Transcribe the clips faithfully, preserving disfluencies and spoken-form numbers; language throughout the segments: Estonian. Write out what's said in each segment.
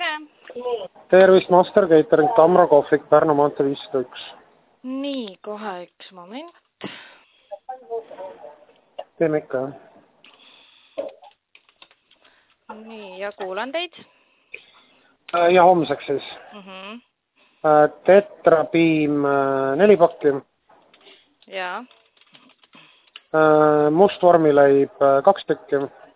Tervist, Master Catering, Tamro kohvik, Pärnu maantee viissada üks. Nii, kohe üks moment. Teeme ikka, jah? Nii, ja kuulan teid. Ja homseks siis. Mm -hmm. Tetrapiim neli pakki. Ja. Must vormileib kaks tükki.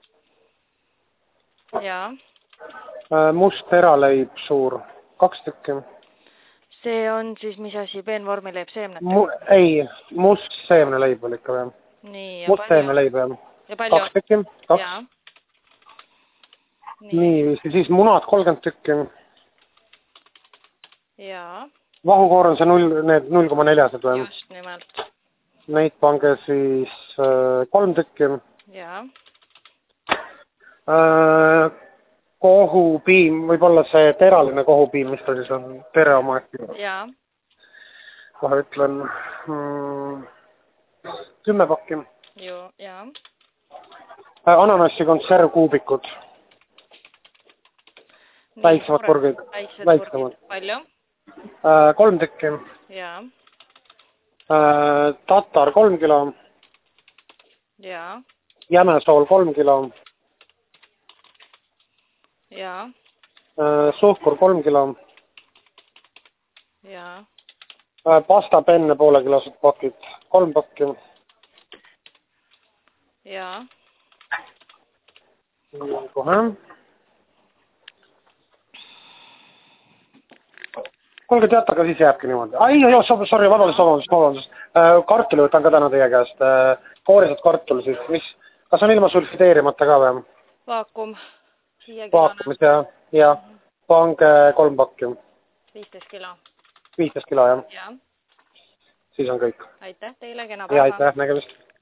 Ja. Must teraleib suur kaks tükki. See on siis, mis asi, peenvormileib seemnet? Mu, ei, must seemneleib oli ikka, jah. Nii, ja must palju? seemneleib, jah. Ja palju? Kaks tükki, kaks. Ja. Nii, Nii siis munad kolmkümmend tükki. Ja. Vahukoor on see null, need null koma neljased või? Just nimelt. Neid pange siis äh, kolm tükki. Ja. Äh, kohupiim, võib-olla see teraline kohupiim, mis ta siis on, tere oma äkki. Ja. Kohe ütlen mm, kümme pakki. Ju, ja. Äh, ananassi konservkuubikud. Väiksemad purgid. Väiksemad. Palju? Äh, kolm tükki. Ja. Äh, tatar kolm kilo. Ja. Jämesool kolm kilo. Ja. Äh, suhkur kolm kilo. Ja. Äh, pasta penne poolekilosed pakid, kolm pakki. Ja. Kohe. Kuulge, teate, aga siis jääbki niimoodi. Ai, joo, sorry, vabandust, vabandust, vabandust. Äh, kartuli võtan ka täna teie käest. Äh, koorised kartul siis. Mis, kas on ilma sulfideerimata ka või? Vaakum. Vaakumis, jah. Ja. Pange kolm pakki. viisteist kilo. viisteist kilo, jah. Ja. Siis on kõik. Aitäh teile, kena Ja päeva. aitäh, nägemist.